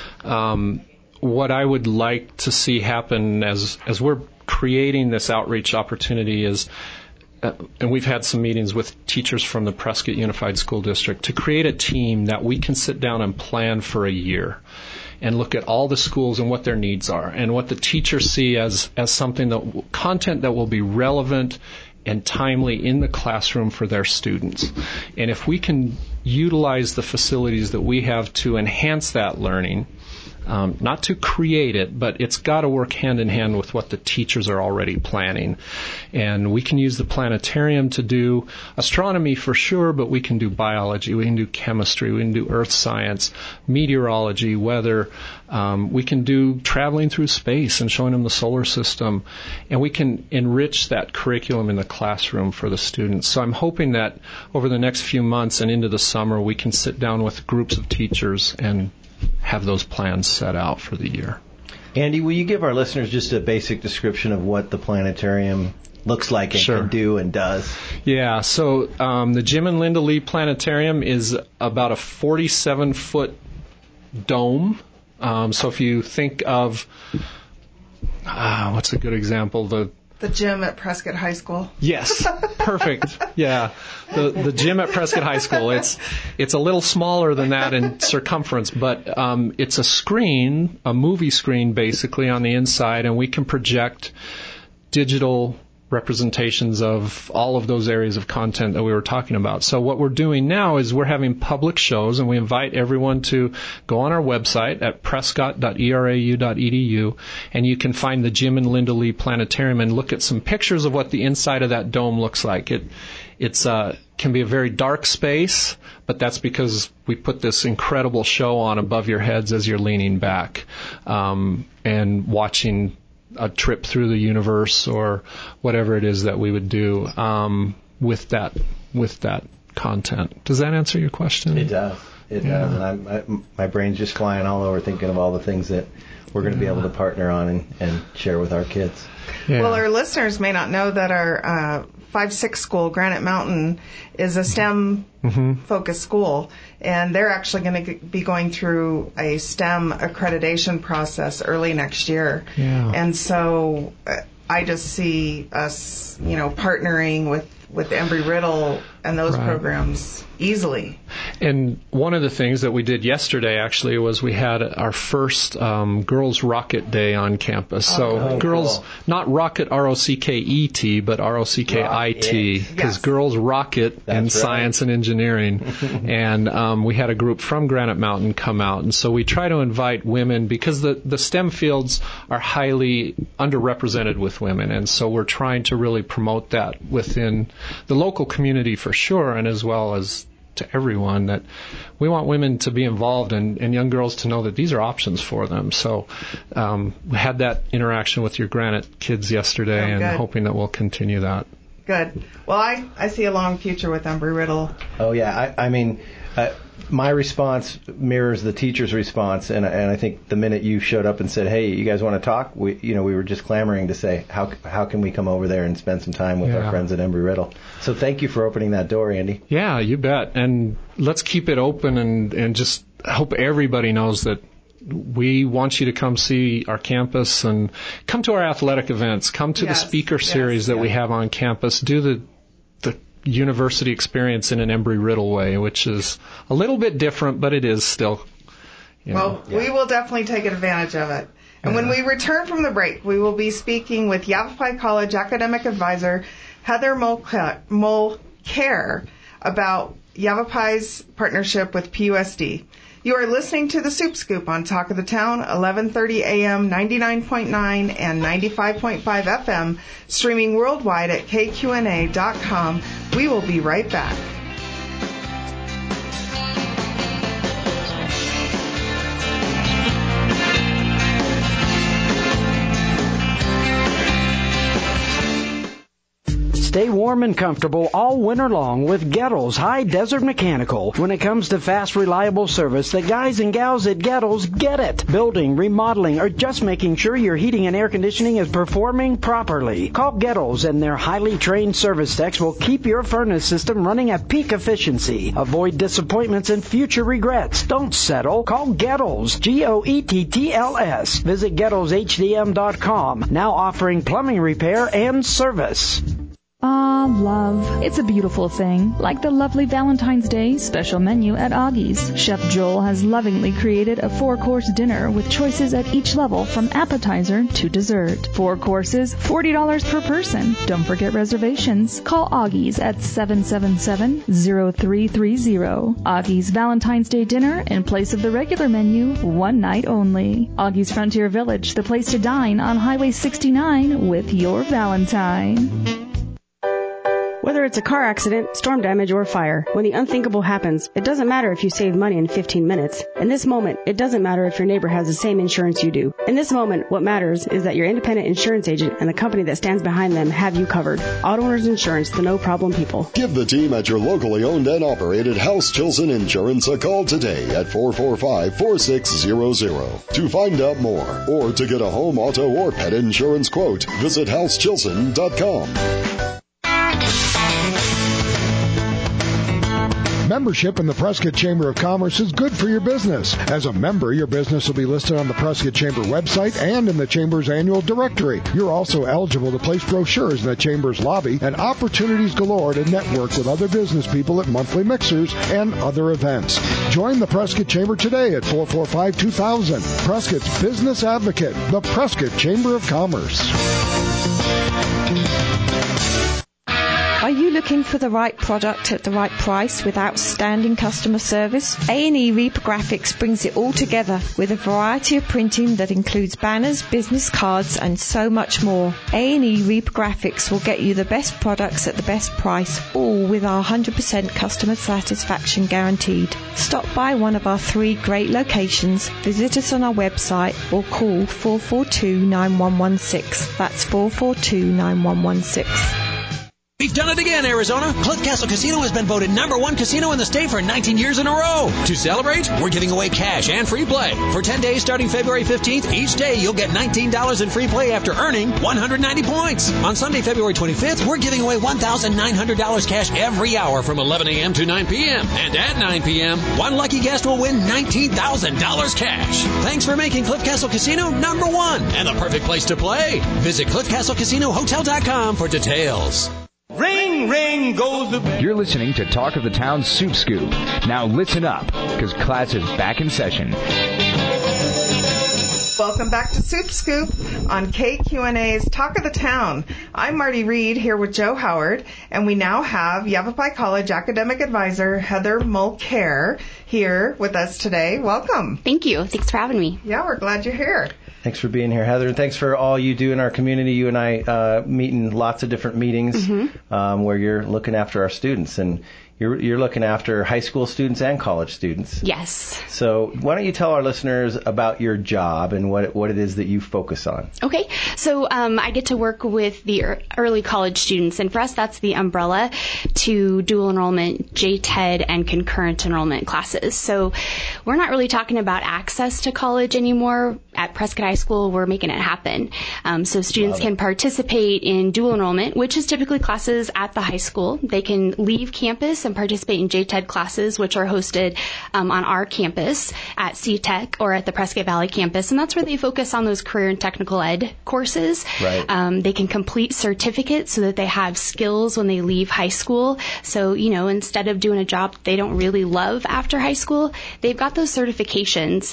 What I would like to see happen as we're creating this outreach opportunity is, and we've had some meetings with teachers from the Prescott Unified School District to create a team that we can sit down and plan for a year and look at all the schools and what their needs are and what the teachers see as something content that will be relevant and timely in the classroom for their students. And if we can utilize the facilities that we have to enhance that learning, not to create it, but it's got to work hand in hand with what the teachers are already planning. And we can use the planetarium to do astronomy for sure, but we can do biology, we can do chemistry, we can do earth science, meteorology, weather. We can do traveling through space and showing them the solar system, and we can enrich that curriculum in the classroom for the students. So I'm hoping that over the next few months and into the summer, we can sit down with groups of teachers and have those plans set out for the year. Andy, will you give our listeners just a basic description of what the planetarium looks like and can do and does? Yeah, so the Jim and Linda Lee Planetarium is about a 47-foot dome. So if you think of, what's a good example? The gym at Prescott High School. Yes, perfect. Yeah, the gym at Prescott High School. It's a little smaller than that in circumference, but it's a screen, a movie screen basically on the inside, and we can project digital representations of all of those areas of content that we were talking about. So what we're doing now is we're having public shows, and we invite everyone to go on our website at prescott.erau.edu, and you can find the Jim and Linda Lee Planetarium and look at some pictures of what the inside of that dome looks like. It's can be a very dark space, but that's because we put this incredible show on above your heads as you're leaning back and watching a trip through the universe or whatever it is that we would do with that content. Does that answer your question? It does. It does. And my brain's just flying all over thinking of all the things that we're going to be able to partner on and share with our kids. Yeah. Well, our listeners may not know that our 5-6 school, Granite Mountain, is a STEM-focused school, and they're actually going to be going through a STEM accreditation process early next year. Yeah. And so I just see us, partnering with Embry-Riddle and those programs easily. And one of the things that we did yesterday, actually, was we had our first Girls Rocket Day on campus. So girls, not rocket, R-O-C-K-E-T, but R-O-C-K-I-T, because girls rocket in science and engineering. And we had a group from Granite Mountain come out. And so we try to invite women, because the STEM fields are highly underrepresented with women. And so we're trying to really promote that within the local community for sure, and as well as to everyone, that we want women to be involved and young girls to know that these are options for them. So we had that interaction with your Granite kids yesterday, and hoping that we'll continue that. Good. Well, I see a long future with Embry-Riddle. Oh, yeah. I mean, my response mirrors the teacher's response, and I think the minute you showed up and said, "Hey, you guys want to talk?" we were just clamoring to say, "How can we come over there and spend some time with our friends at Embry-Riddle?" So thank you for opening that door, Andy. Yeah, you bet. And let's keep it open and just hope everybody knows that we want you to come see our campus and come to our athletic events, come to the speaker series that we have on campus, do the university experience in an Embry-Riddle way, which is a little bit different, but it is still, we will definitely take advantage of it. And when we return from the break, we will be speaking with Yavapai College academic advisor Heather Mulcair about Yavapai's partnership with PUSD. You are listening to the Soup Scoop on Talk of the Town, 1130 AM, 99.9 and 95.5 FM, streaming worldwide at kqna.com. We will be right back. Stay warm and comfortable all winter long with Gettles High Desert Mechanical. When it comes to fast, reliable service, the guys and gals at Gettles get it. Building, remodeling, or just making sure your heating and air conditioning is performing properly. Call Gettles and their highly trained service techs will keep your furnace system running at peak efficiency. Avoid disappointments and future regrets. Don't settle. Call Gettles, Gettls. Visit GettlesHDM.com. Now offering plumbing repair and service. love. It's a beautiful thing, like the lovely Valentine's Day special menu at Augie's. Chef Joel has lovingly created a 4-course dinner with choices at each level from appetizer to dessert. 4 courses, $40 per person. Don't forget reservations. Call Augie's at 777-0330. Augie's Valentine's Day dinner in place of the regular menu, one night only. Augie's Frontier Village, the place to dine on Highway 69 with your Valentine. Whether it's a car accident, storm damage, or fire, when the unthinkable happens, it doesn't matter if you save money in 15 minutes. In this moment, it doesn't matter if your neighbor has the same insurance you do. In this moment, what matters is that your independent insurance agent and the company that stands behind them have you covered. Auto Owners Insurance, the no-problem people. Give the team at your locally owned and operated House Chilson Insurance a call today at 445-4600 to find out more or to get a home, auto, or pet insurance quote. Visit housechilson.com. Membership in the Prescott Chamber of Commerce is good for your business. As a member, your business will be listed on the Prescott Chamber website and in the Chamber's annual directory. You're also eligible to place brochures in the Chamber's lobby and opportunities galore to network with other business people at monthly mixers and other events. Join the Prescott Chamber today at 445-2000. Prescott's Business Advocate, the Prescott Chamber of Commerce. Are you looking for the right product at the right price with outstanding customer service? A&E Reprographics brings it all together with a variety of printing that includes banners, business cards, and so much more. A&E Reprographics will get you the best products at the best price, all with our 100% customer satisfaction guaranteed. Stop by one of our 3 great locations, visit us on our website, or call 442-9116. That's 442-9116. We've done it again, Arizona. Cliff Castle Casino has been voted #1 casino in the state for 19 years in a row. To celebrate, we're giving away cash and free play. For 10 days starting February 15th, each day you'll get $19 in free play after earning 190 points. On Sunday, February 25th, we're giving away $1,900 cash every hour from 11 a.m. to 9 p.m. And at 9 p.m., one lucky guest will win $19,000 cash. Thanks for making Cliff Castle Casino #1 and the perfect place to play. Visit CliffCastleCasinoHotel.com for details. Ring, ring goes the bell. You're listening to Talk of the Town Soup Scoop. Now listen up, because class is back in session. Welcome back to Soup Scoop on KQNA's Talk of the Town. I'm Marty Reed here with Joe Howard, and we now have Yavapai College Academic Advisor Heather Mulcair here with us today. Welcome. Thank you. Thanks for having me. Yeah, we're glad you're here. Thanks for being here, Heather, and thanks for all you do in our community. You and I meet in lots of different meetings where you're looking after our students, and you're looking after high school students and college students. Yes. So why don't you tell our listeners about your job and what it is that you focus on? Okay. So I get to work with the early college students, and for us that's the umbrella to dual enrollment, JTED, and concurrent enrollment classes. So we're not really talking about access to college anymore. At Prescott High School, we're making it happen. So students can participate in dual enrollment, which is typically classes at the high school. They can leave campus and participate in JTED classes, which are hosted on our campus at CTech or at the Prescott Valley campus. And that's where they focus on those career and technical ed courses. Right. They can complete certificates so that they have skills when they leave high school. So, instead of doing a job they don't really love after high school, they've got those certifications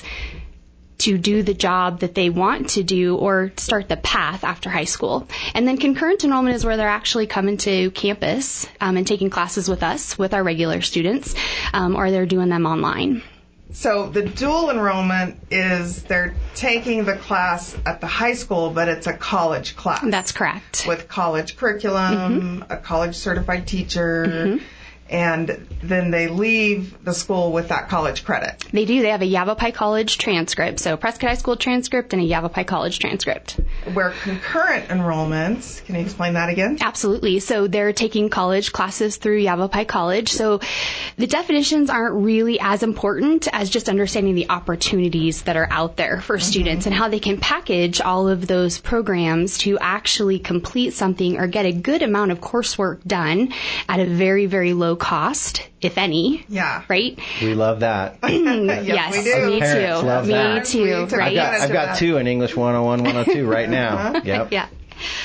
to do the job that they want to do or start the path after high school. And then concurrent enrollment is where they're actually coming to campus and taking classes with us, with our regular students, or they're doing them online. So the dual enrollment is they're taking the class at the high school, but it's a college class. That's correct. With college curriculum, a college certified teacher, and then they leave the school with that college credit. They do. They have a Yavapai College transcript. So Prescott High School transcript and a Yavapai College transcript. Where concurrent enrollments, can you explain that again? Absolutely. So they're taking college classes through Yavapai College. So the definitions aren't really as important as just understanding the opportunities that are out there for students and how they can package all of those programs to actually complete something or get a good amount of coursework done at a very, very low cost, if any. Yeah. Right? We love that. Yes, we do. Me too. Love me that. too. Right? I've got 2 in English 101, 102 right now. Yep. Yeah.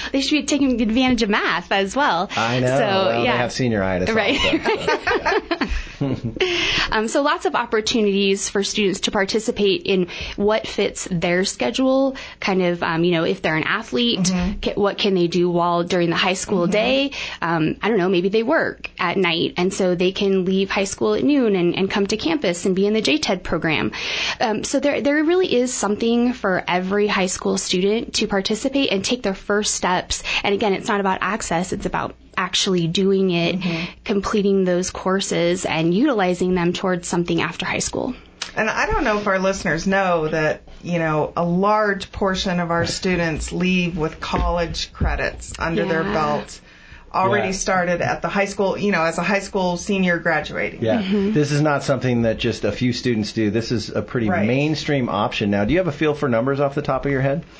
they should be taking advantage of math as well. I know. So, well, yeah. They have senioritis. Right. Also, so lots of opportunities for students to participate in what fits their schedule, kind of, if they're an athlete, what can they do during the high school day? I don't know, maybe they work at night, and so they can leave high school at noon and come to campus and be in the JTED program. So there really is something for every high school student to participate and take their first steps. And again, it's not about access, it's about actually doing it, completing those courses, and utilizing them towards something after high school. And I don't know if our listeners know that, a large portion of our students leave with college credits under their belt, already started at the high school, as a high school senior graduating. Yeah. This is not something that just a few students do. This is a pretty mainstream option now. Do you have a feel for numbers off the top of your head?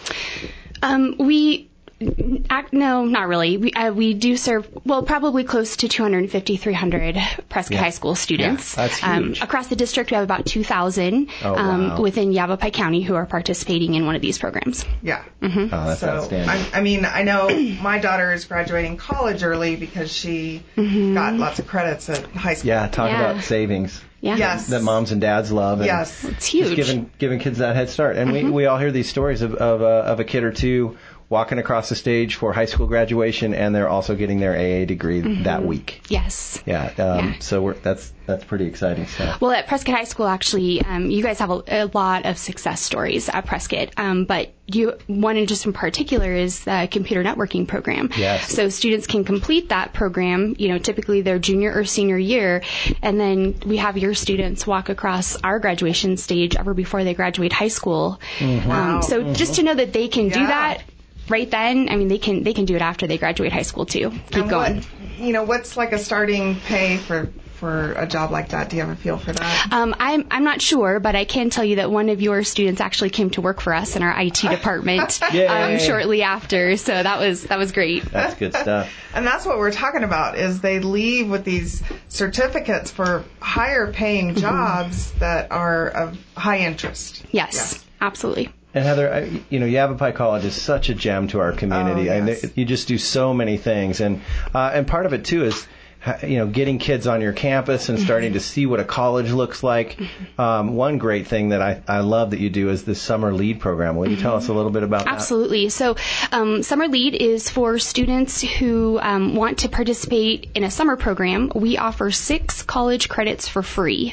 No, not really. We do serve, probably close to 250, 300 Prescott High School students. Yeah, that's huge. Across the district, we have about 2,000 within Yavapai County who are participating in one of these programs. Yeah. Oh, that's outstanding. I know my daughter is graduating college early because she got lots of credits at high school. Yeah, talk about savings. Yeah. Yes. That moms and dads love. And yes. It's huge. Just giving kids that head start. And we all hear these stories of a kid or two walking across the stage for high school graduation, and they're also getting their AA degree that week. Yes. Yeah. So that's pretty exciting stuff. Well, at Prescott High School, actually, you guys have a lot of success stories at Prescott. But one just in particular is the computer networking program. Yes. So students can complete that program, typically their junior or senior year, and then we have your students walk across our graduation stage ever before they graduate high school. Wow. So just to know that they can do that right then, they can do it after they graduate high school too. Keep going. What's like a starting pay for a job like that? Do you have a feel for that? I'm not sure, but I can tell you that one of your students actually came to work for us in our IT department shortly after. So that was great. That's good stuff. And that's what we're talking about, is they leave with these certificates for higher paying jobs that are of high interest. Yes. Absolutely. And Heather, Yavapai College is such a gem to our community. Oh, yes. And you just do so many things, and part of it too is, getting kids on your campus and starting to see what a college looks like. One great thing that I love that you do is the Summer Lead program. Will you tell us a little bit about that? Absolutely. So Summer Lead is for students who want to participate in a summer program. We offer 6 college credits for free,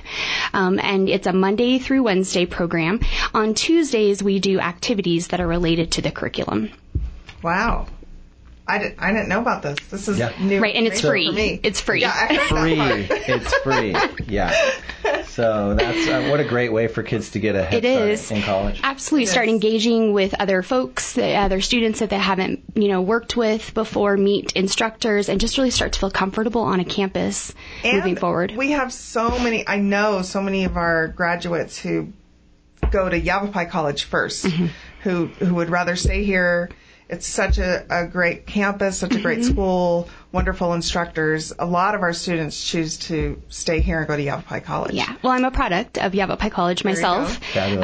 and it's a Monday through Wednesday program. On Tuesdays, we do activities that are related to the curriculum. Wow. I didn't know about this. This is new. Right, and it's free. For me. It's free. Yeah, I heard that part. It's free. Yeah. So that's what a great way for kids to get a head start in college. Absolutely. Start engaging with other folks, other students that they haven't, worked with before, meet instructors, and just really start to feel comfortable on a campus moving forward. We have so many of our graduates who go to Yavapai College first, who would rather stay here. It's such a great campus, such a great school, wonderful instructors. A lot of our students choose to stay here and go to Yavapai College. Yeah. Well, I'm a product of Yavapai College myself.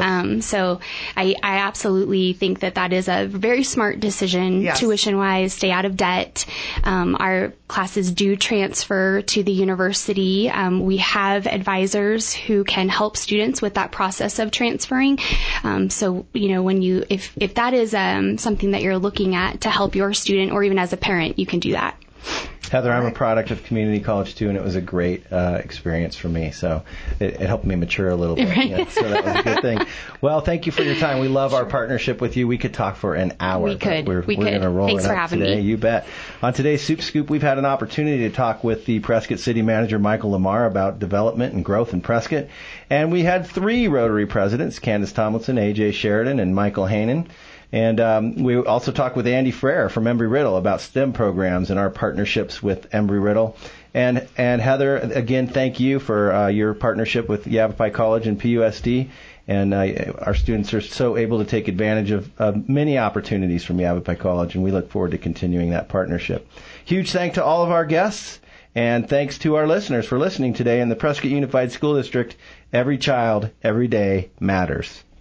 So I absolutely think that is a very smart decision, tuition-wise, stay out of debt. Our classes do transfer to the university. We have advisors who can help students with that process of transferring. So, if that is something that you're looking at to help your student, or even as a parent, you can do that. Heather, I'm a product of community college too, and it was a great experience for me. So it helped me mature a little bit. Right. Yeah, so that was a good thing. Well, thank you for your time. We love our partnership with you. We could talk for an hour. We could. We're going to roll Thanks it for up having today. me. You bet. On today's Soup Scoop, we've had an opportunity to talk with the Prescott City Manager, Michael Lamar, about development and growth in Prescott. And we had 3 Rotary presidents, Candace Tomlinson, A.J. Sheridan, and Michael Hanen. And we also talked with Andy Frere from Embry-Riddle about STEM programs and our partnerships with Embry-Riddle. And Heather, again, thank you for your partnership with Yavapai College and PUSD. And our students are so able to take advantage of many opportunities from Yavapai College, and we look forward to continuing that partnership. Huge thanks to all of our guests, and thanks to our listeners for listening today in the Prescott Unified School District. Every child, every day matters.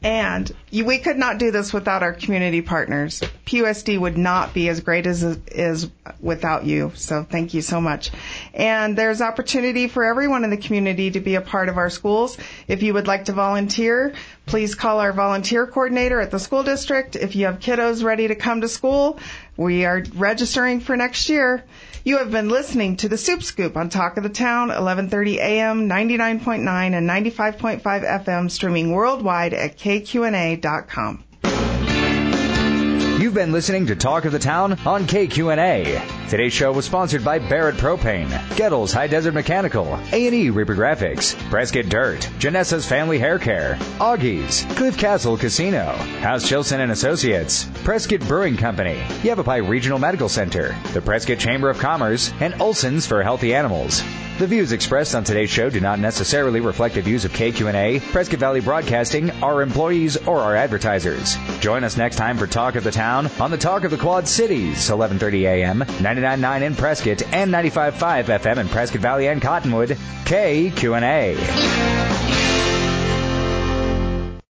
And we could not do this without our community partners. PUSD would not be as great as it is without you. So thank you so much. And there's opportunity for everyone in the community to be a part of our schools. If you would like to volunteer, please call our volunteer coordinator at the school district. If you have kiddos ready to come to school, we are registering for next year. You have been listening to the Soup Scoop on Talk of the Town, 1130 AM, 99.9 and 95.5 FM, streaming worldwide at kqna.com. You've been listening to Talk of the Town on KQNA. Today's show was sponsored by Barrett Propane, Gettles High Desert Mechanical, A&E Reaper-Graphics, Prescott Dirt, Janessa's Family Hair Care, Augie's, Cliff Castle Casino, House Chilson and Associates, Prescott Brewing Company, Yavapai Regional Medical Center, the Prescott Chamber of Commerce, and Olson's for Healthy Animals. The views expressed on today's show do not necessarily reflect the views of KQNA, Prescott Valley Broadcasting, our employees, or our advertisers. Join us next time for Talk of the Town on the Talk of the Quad Cities, 1130 AM, 99.9 in Prescott, and 95.5 FM in Prescott Valley and Cottonwood, KQNA.